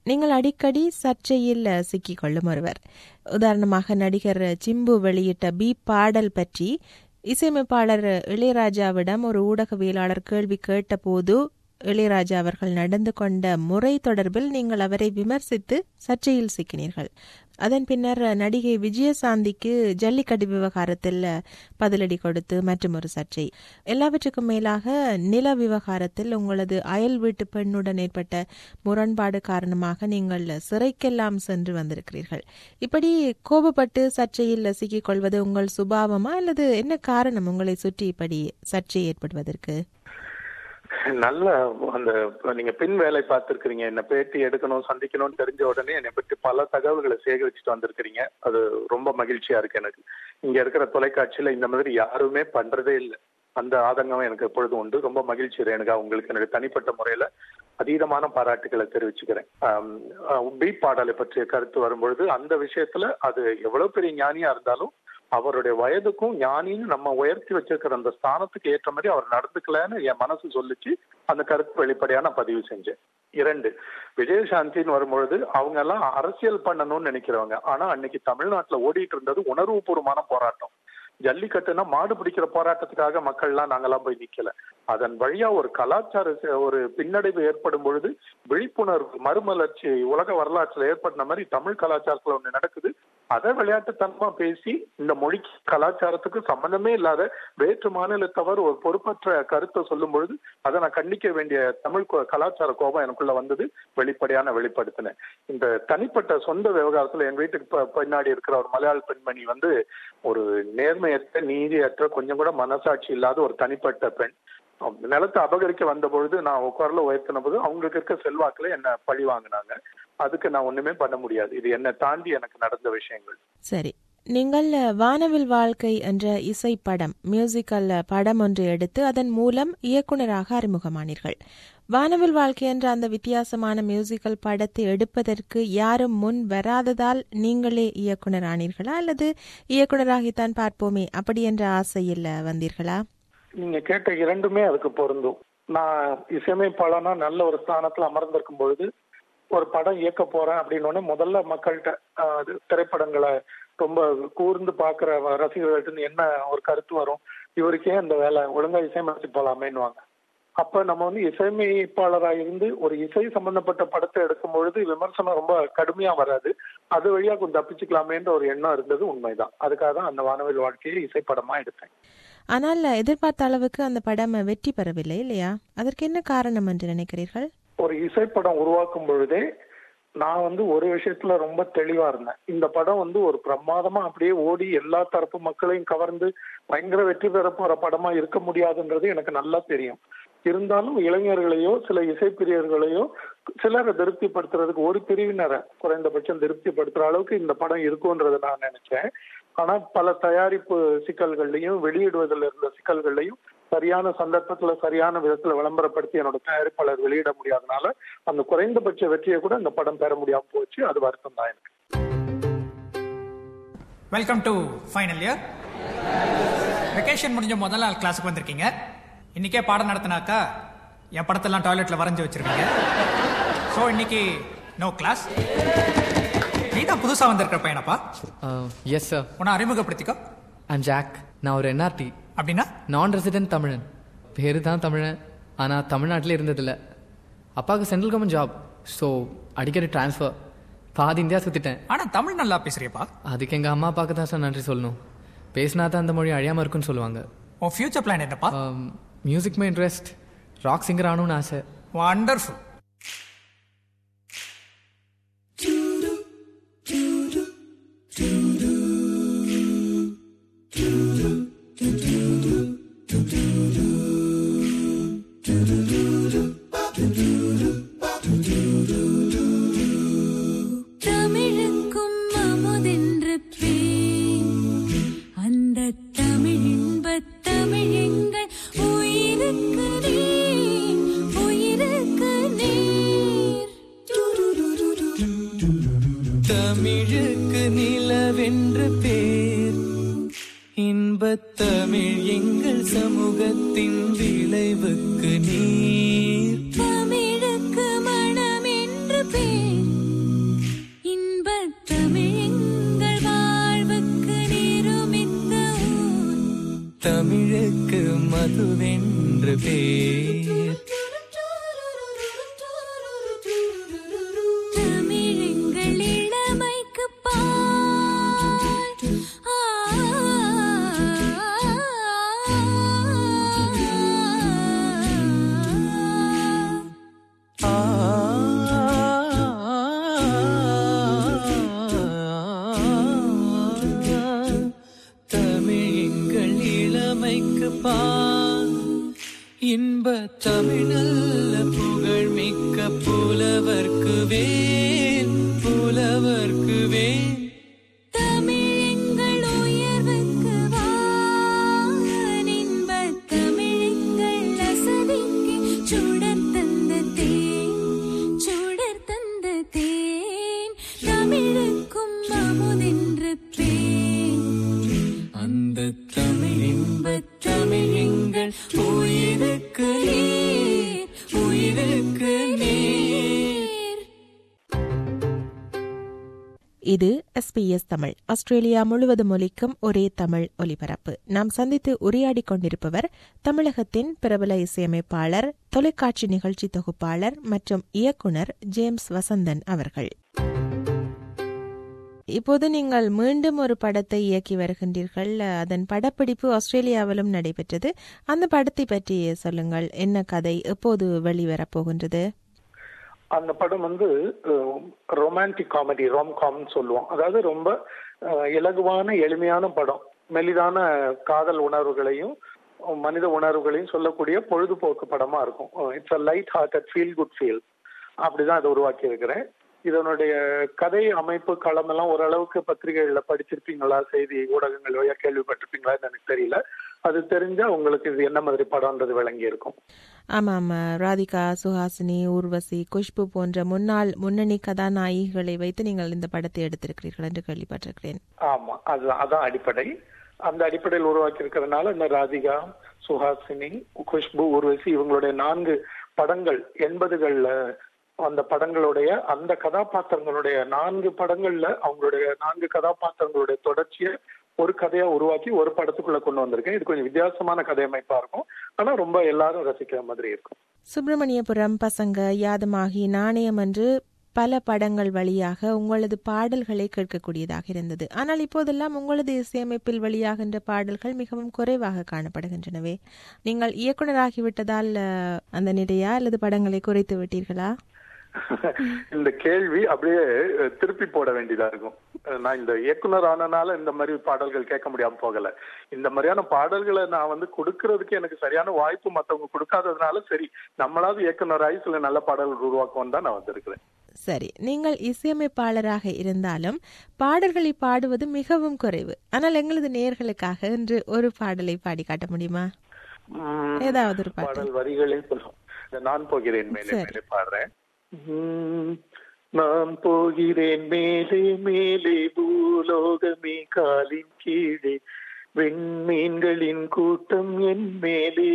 நீங்கள் அடிக்கடி சர்ச்சையில் சிக்கிக்கொள்ளும் ஒருவர். உதாரணமாக நடிகர் சிம்பு வெளியிட்ட பி பாடல் பற்றி இசையமைப்பாளர் இளையராஜாவிடம் ஒரு ஊடகவியலாளர் கேள்வி கேட்டபோது இளையராஜா அவர்கள் நடந்து கொண்ட முறை தொடர்பில் நீங்கள் அவரை விமர்சித்து சர்ச்சையில் சிக்கினீர்கள். அதன் பின்னர் நடிகை விஜயசாந்திக்கு ஜல்லிக்கட்டு விவகாரத்தில் பதிலடி கொடுத்து மற்றும் ஒரு சர்ச்சை. எல்லாவற்றுக்கும் மேலாக நில விவகாரத்தில் உங்களது அயல் வீட்டு பெண்ணுடன் ஏற்பட்ட முரண்பாடு காரணமாக நீங்கள் சிறைக்கெல்லாம் சென்று வந்திருக்கிறீர்கள். இப்படி கோபப்பட்டு சர்ச்சையில் சிக்கிக் கொள்வது உங்கள் சுபாவமா அல்லது என்ன காரணம் உங்களை சுற்றி இப்படி சர்ச்சை ஏற்படுவதற்கு? நல்ல அந்த நீங்க பின் வேலை பார்த்திருக்கிறீங்க. என்ன பேட்டி எடுக்கணும் சந்திக்கணும்னு தெரிஞ்ச உடனே என்னை பற்றி பல தகவல்களை சேகரிச்சுட்டு வந்திருக்கிறீங்க. அது ரொம்ப மகிழ்ச்சியா இருக்கு எனக்கு. இங்க இருக்கிற தொலைக்காட்சியில இந்த மாதிரி யாருமே பண்றதே இல்லை. அந்த ஆதங்கம் எனக்கு எப்பொழுதும் உண்டு. ரொம்ப மகிழ்ச்சி ரேணுகா. உங்களுக்கு எனக்கு தனிப்பட்ட முறையில அதீதமான பாராட்டுகளை தெரிவிச்சுக்கிறேன். பி பாடலை பற்றிய கருத்து வரும்பொழுது அந்த விஷயத்துல அது எவ்வளவு பெரிய ஞானியா இருந்தாலும் அவருடைய வயதுக்கும் ஞானின்னு நம்ம உயர்த்தி வச்சிருக்கிற அந்த ஸ்தானத்துக்கு ஏற்ற மாதிரி அவர் நடந்துக்கலன்னு என் மனசு சொல்லிச்சு. அந்த கருத்து வெளிப்படையா நான் பதிவு செஞ்சேன். 2, விஜயசாந்தின்னு வரும்பொழுது அவங்க எல்லாம் அரசியல் பண்ணணும்னு நினைக்கிறவங்க. ஆனா அன்னைக்கு தமிழ்நாட்டுல ஓடிட்டு இருந்தது உணர்வுபூர்வமான போராட்டம். ஜல்லிக்கட்டுனா மாடு பிடிக்கிற போராட்டத்துக்காக மக்கள்லாம் நாங்கெல்லாம் போய் நிக்கல. அதன் வழியா ஒரு கலாச்சார ஒரு பின்னடைவு ஏற்படும் பொழுது விழிப்புணர்வு மறுமலர்ச்சி உலக வரலாற்றுல ஏற்பட்ட மாதிரி தமிழ் கலாச்சாரத்துல ஒண்ணு நடக்குது. அதை விளையாட்டுத்தனமா பேசி இந்த மொழிக்கு கலாச்சாரத்துக்கு சம்பந்தமே இல்லாத வேற்று மாநிலத்தவர் ஒரு பொறுப்பற்ற கருத்தை சொல்லும் பொழுது அதை நான் கண்டிக்க வேண்டிய தமிழ் கலாச்சார கோபம் எனக்குள்ள வந்தது. வெளிப்படுத்தினேன். இந்த தனிப்பட்ட சொந்த விவகாரத்துல என் வீட்டுக்கு பின்னாடி இருக்கிற ஒரு மலையாள பெண்மணி ஒரு நேர்மையற்ற நீதியற்ற கொஞ்சம் கூட மனசாட்சி இல்லாத ஒரு தனிப்பட்ட பெண். நிலத்தை அபகரிக்க வந்த பொழுது நான் குரலை உயர்த்தின போது அவங்களுக்கு இருக்க செல்வாக்குல என்ன பழி வாங்கினாங்க. அதுக்கு நான் ஒண்ணுமே பண்ண முடியாது. இது என்னை தாண்டி எனக்கு நடந்த விஷயங்கள். சரி, நீங்கள் வானவில் வாழ்க்கை என்ற இசை படம் மியூசிக்கல் படம் ஒன்று எடுத்து அதன் மூலம் இயக்குனராக அறிமுகமானீர்கள். வானவில் வாழ்க்கை என்ற அந்த வித்தியாசமான மியூசிக்கல் படத்தை எடுப்பதற்கு யாரும் முன் வராததால் நீங்களே இயக்குனர் ஆனீர்களா அல்லது இயக்குனராகித்தான் பார்ப்போமே அப்படி என்ற ஆசையில் வந்தீர்களா? நீங்க கேட்ட 2மே அதுக்கு பொருந்தும். நான் இசையமைப்பாளனா நல்ல ஒரு ஸ்தானத்துல அமர்ந்திருக்கும் பொழுது ஒரு படம் இயக்க போறேன் அப்படின்னு முதல்ல மக்கள்கிட்ட திரைப்படங்களை ரொம்ப கூர்ந்து பாக்குற ரசிகர்கள்ட்ட என்ன ஒரு கருத்து வரும், இவருக்கே அந்த வேலை ஒழுங்கா இசையமைச்சு போலாமேன்னுவாங்க. அப்ப நம்ம இசையமைப்பாளராக இருந்து ஒரு இசை சம்பந்தப்பட்ட படத்தை எடுக்கும் பொழுது விமர்சனம் ரொம்ப கடுமையா வராது. அது வழியா கொஞ்சம் தப்பிச்சுக்கலாமேன்ற ஒரு எண்ணம் இருந்தது. உண்மைதான். அதுக்காக தான் அந்த வானவில் வாழ்க்கையை இசைப்படமா எடுத்தேன். ஆனால் எதிர்பார்த்த அளவுக்கு அந்த படம் வெற்றி பெறவில்லை இல்லையா? அதற்கு என்ன காரணம் என்று நினைக்கிறீர்கள்? ஒரு இசைப்படம் உருவாக்கும் பொழுதே நான் ஒரு விஷயத்துல ரொம்ப தெளிவா இருந்தேன். இந்த படம் ஒரு பிரமாதமா அப்படியே ஓடி எல்லா தரப்பு மக்களையும் கவர்ந்து பயங்கர வெற்றி பெற போற படமா இருக்க முடியாதுன்றது எனக்கு நல்லா தெரியும். இருந்தாலும் இளைஞர்களையோ சில இசைப்பிரியர்களையோ சிலரை திருப்திப்படுத்துறதுக்கு ஒரு பிரிவினரை குறைந்தபட்சம் திருப்திப்படுத்துற அளவுக்கு இந்த படம் இருக்கும்ன்றதை நான் நினைச்சேன். ஆனா பல தயாரிப்பு சிக்கல்கள்லையும் வெளியிடுவதில் இருந்த சிக்கல்கள்லையும் சரியான சந்தர்ப்பத்துல சரியான விதத்துல விளம்பரப்படுத்தி என்னோட தயாரிப்பாளர் வெளியிட முடியாதனால அந்த குறைந்தபட்ச வெற்றியை கூட இந்த படம் பெற முடியாம போச்சு. அது வருத்தம் தான் எனக்கு. Welcome to final year. Vacation முடிஞ்ச முதல் நாள் கிளாஸுக்கு வந்திருக்கீங்க. இன்னைக்கே பாடம் நடத்தினாக்கா என் படத்தெல்லாம் டாய்லெட்ல வரைஞ்சு வச்சிருக்கீங்க. ஸோ இன்னைக்கு நோ கிளாஸ். நீ தான் புதுசா வந்திருக்கிற பையனப்பா? Yes sir. உன்னை அறிமுகப்படுத்திக்கோ. I'm jack. நான் ஒரு NRT. அப்படின்னா நான் ரெசிடென்ட் தமிழன். பேரு தான் தமிழன், ஆனால் தமிழ்நாட்டிலே இருந்ததில்லை. அப்பாவுக்கு சென்ட்ரல் கவர்மெண்ட் ஜாப், ஸோ அடிக்கடி டிரான்ஸ்ஃபர். பாதி இந்தியா சுற்றிட்டேன். ஆனால் தமிழ் நல்லா பேசுறியப்பா. அதுக்கு எங்கள் அம்மா அப்பாவுக்கு தான் சார் நன்றி சொல்லணும். பேசினா தான் அந்த மொழி அழியாமல் இருக்குன்னு சொல்லுவாங்க. உன் ஃபியூச்சர் பிளான் என்னப்பா? மியூசிக் மே இன்ட்ரெஸ்ட். ராக் சிங்கர் ஆகணும்னு ஆசை. வண்டர்ஃபுல். தமிழுக்கு நிலவென்று பேர், இன்பத்தமிழ் எங்கள் சமூகத்தின் விளைவுக்கு நீர். தமிழுக்கு மனம் என்று பேர், உயிருக்கு மதுவென்று பேர். தமிழெங்கள் இளமைக்கு பால். தமிழெங்கள் இளமைக்கு பால். இன்ப தமிழல்ல புகழ் மிக்க புலவர்க்கு வேல், புலவர்க்கு வேல். தமிழெங்கள் உயர்வுக்கு வான். இன்பத் தமிழெங்கள் அசதிக்கு சுடர் தந்த தேன், சுடர் தந்த தேன். தமிழுக்கும் அமுதென்று பேன். அந்த தமிழ் இன்பத் தமிழெங்கள் உயிருக்கு நேர், உயிருக்கு நேர். இது SBS தமிழ், ஆஸ்திரேலியா முழுவதும் ஒலிக்கும் ஒரே தமிழ் ஒலிபரப்பு. நாம் சந்தித்து உரையாடிக் கொண்டிருப்பவர் தமிழகத்தின் பிரபல இசையமைப்பாளர், தொலைக்காட்சி நிகழ்ச்சி தொகுப்பாளர் மற்றும் இயக்குனர் ஜேம்ஸ் வசந்தன் அவர்கள். இப்போது நீங்கள் மீண்டும் ஒரு படத்தை இயக்கி வருகின்றீர்கள். அதன் படப்பிடிப்பு ஆஸ்திரேலியாவிலும் நடைபெற்றது. அந்த படத்தை பற்றி சொல்லுங்கள். என்ன கதை, எப்போது வெளிவரப் போகின்றது? அந்த படம் ரொமான்டிக் காமெடி, ரோம்காம் சொல்லுவோம். அதாவது ரொம்ப இலகுவான எளிமையான படம். மெலிதான காதல் உணர்வுகளையும் மனித உணர்வுகளையும் சொல்லக்கூடிய பொழுதுபோக்கு படமா இருக்கும். It's a light hearted feel good feel. அப்படிதான் இதை உருவாக்கி இருக்கிறேன். இதனுடைய கதை அமைப்பு களம் எல்லாம் ஓரளவுக்கு பத்திரிகைகள்ல படிச்சிருப்பீங்களா, செய்தி ஊடகங்கள் வழியா கேள்விப்பட்டிருப்பீங்களான்னு எனக்கு தெரியல. அது தெரிஞ்சா உங்களுக்கு இது என்ன மாதிரி படம்ன்றது விளங்கி இருக்கும். ஆமாம், ராதிகா, சுஹாசினி, ஊர்வசி, குஷ்பு போன்ற முன்னணி கதாநாயகிகளை வைத்து நீங்கள் இந்த படத்தை எடுத்திருக்கிறீர்கள் என்று கேள்விப்பட்டிருக்கிறேன். ஆமா, அதான் அடிப்படை. அந்த அடிப்படையில் உருவாக்கி இருக்கிறதுனால இந்த ராதிகா, சுஹாசினி, குஷ்பு, ஊர்வசி இவங்களுடைய 4 படங்கள் 80கள்ல அந்த படங்களுடைய அந்த கதாபாத்திரங்களுடைய 4 படங்கள்ல அவங்களுடைய 4 கதாபாத்திரங்களுடைய தொடர்ச்சியை ஒரு கதையா உருவாக்கி ஒரு படத்துக்குள்ள கொண்டு வந்திருக்கேன். இது கொஞ்சம் வித்தியாசமான கதையமைப்பா இருக்கும், ஆனா ரொம்ப எல்லாரும் ரசிக்கிற மாதிரி இருக்கும். சுப்பிரமணியபுரம், பசங்க, யாதமாகி, நாணயம் என்று பல படங்கள் வழியாக உங்களது பாடல்களை கேட்கக்கூடியதாக இருந்தது. ஆனால் இப்போதெல்லாம் உங்களது இசையமைப்பில் வெளியாகின்ற பாடல்கள் மிகவும் குறைவாக காணப்படுகின்றனவே. நீங்கள் இயக்குனராகிவிட்டதால் அந்த நிலையா அல்லது படங்களை குறைத்து விட்டீர்களா? இந்த கேள்வி அப்படியே திருப்பி போட வேண்டியதா இருக்கும். நான் இந்த இயக்குனர் ஆனனால இந்த மாதிரி பாடல்கள் கேட்க முடியாம போகல. இந்த மாதிரியான பாடல்களை நான் கொடுக்கறதுக்கு எனக்கு சரியான வாய்ப்பு மற்றவங்க கொடுக்காததுனால சரி நம்மளாவது இயக்குனராகி சில நல்ல பாடல்கள் உருவாக்குவோம் தான் நான் வந்திருக்கிறேன். சரி, நீங்கள் இசையமைப்பாளராக இருந்தாலும் பாடல்களை பாடுவது மிகவும் குறைவு. ஆனால் எங்களது நேயர்களுக்காக இன்று ஒரு பாடலை பாடி காட்ட முடியுமா? ஏதாவது ஒரு பாடல் வரிகளே சொல்லும். நான் போகிறேன் மேலே மேலே பாடுறேன். நான் போகிறேன் மேலே மேலே பூலோகமே காலின் கீழே, வெண்மீன்களின் கூட்டம் என் மேலே,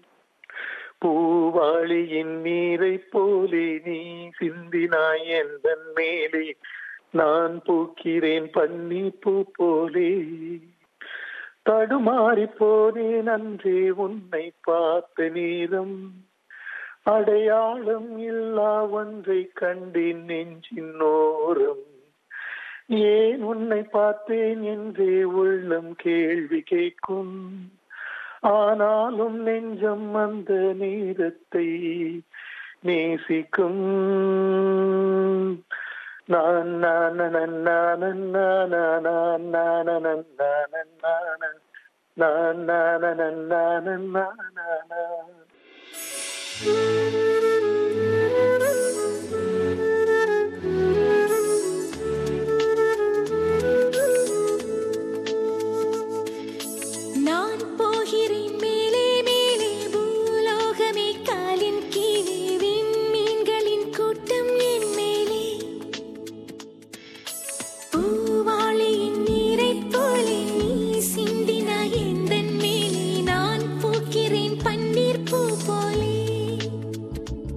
பூவாளியின் நீரை போலே நீ சிந்தினாய் எந்தன் மேலே, நான் பூக்கிறேன் பன்னி பூ போலே, தடுமாறி போனேன் அன்றே உன்னை பார்த்த நேரம், அடையாளம் இல்லா ஒன்றை கண்டேன் நெஞ்சின் ஓரம், ஏன் உன்னை பார்த்தேன் என்றே உள்ளம் கேள்வி கேட்கும், ஆனாலும் நெஞ்சம் அந்த நேரத்தை நேசிக்கும். நான் நான் போகிறேன் மேலே மேலே பூலோகமே காலின் கீழே, விண்மீன்களின் கூட்டம் என் மேலே, பூவாளியின் நீரை போலே நீ சிந்தினாய் எந்தன் மேலே, நான் பூக்கிறேன் பன்னீர் பூ போலே,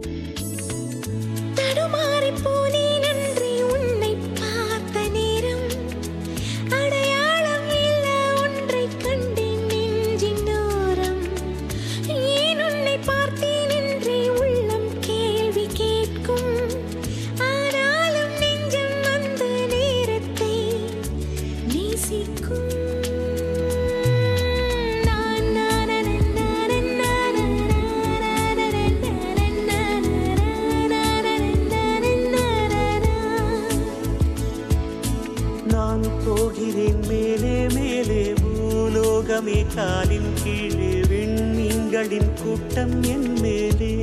பூலோகமே காலின் கீழே விண்மீன்களின் கூட்டம் என் மேலே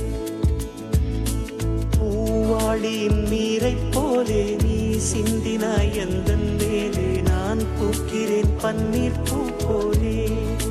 பூவாளியின் நீரைப் போலே நீ சிந்தினாய் எந்தன் மேலே நான் பூக்கிறேன் பன்னீர் பூ போலே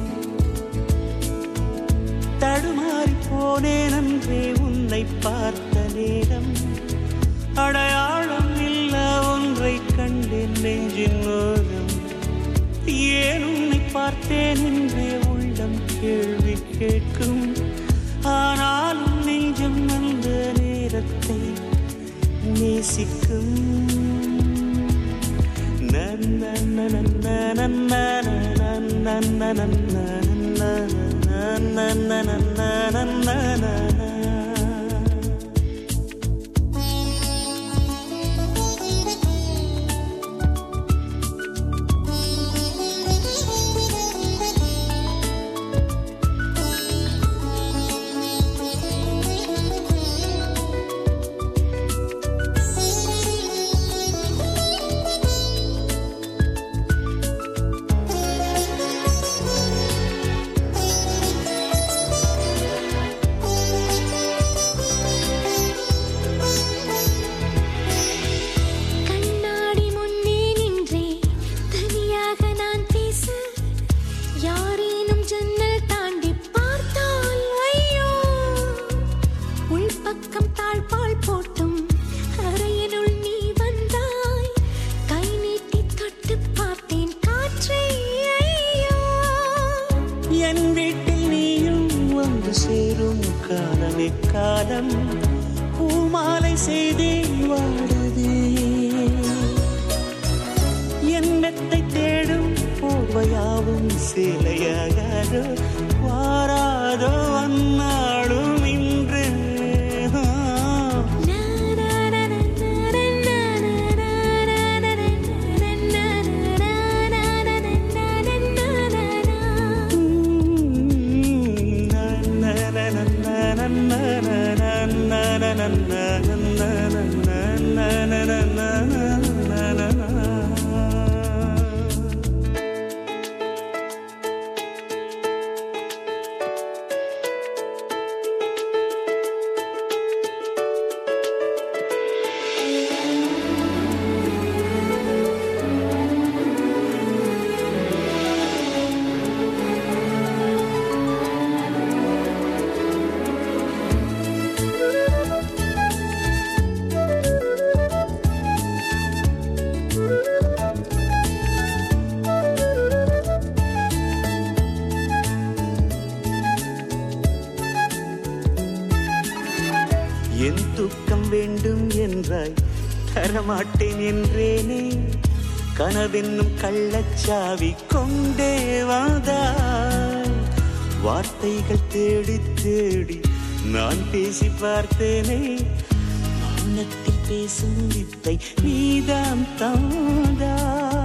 தடுமாறி போனேன் அன்றே உன்னை பார்த்த நேரம் அடையாளம் இல்ல ஒன்றை கண்டேன் நெஞ்சின் ஓரம் ஏன் உன்னை பார்த்தேன் என்றே உள்ளம் கேள்வி கேட்கும் ஆனாலும் நெஞ்சம் அந்த நேரத்தை நேசிக்கும் காலம் பூமாலை செய்தே வாடுதே என் மெத்தை தேடும் போர்வையாவும் சேலையாகாதோ வாராதோ அந்நாளும் இன்று என் துக்கம் வேண்டும் என்றாய் தரமாட்டேன் என்றேனே கனவென்னும் கள்ளச்சாவி கொண்டே வந்தாய் வார்த்தைகள் தேடி தேடி நான் பேசி பார்த்தேனே மௌனத்தில் பேசும் வித்தை நீதான் தந்தாய்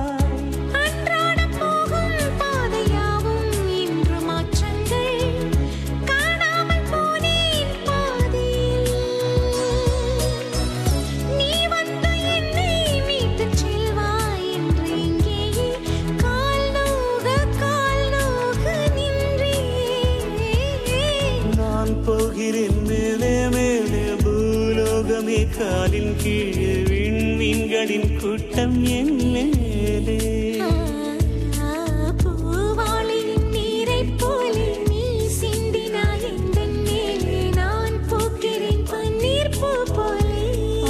காலின் கீழே விண்மீன்களின் கூட்டம் என் மேலே பூவாளியின் நீரைப் போலே நீ சிந்தினாய் எந்தன் மேலே நான் பூக்கிறேன் பன்னீர் பூ போலே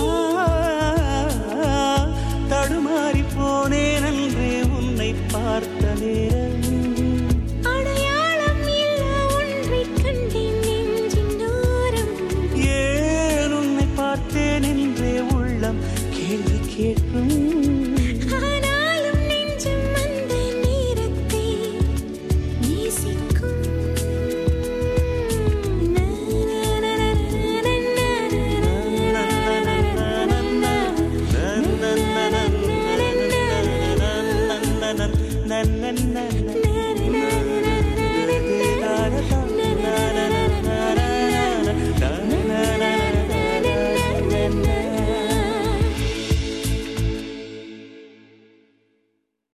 தடுமாறி போனேன் அன்றே உன்னை பார்த்த நேரம் அடையாளம் இல்ல ஒன்றை கண்டேன் நெஞ்சின் ஓரம் ஏன் உன்னை பார்த்தேன் என்றே உள்ளம்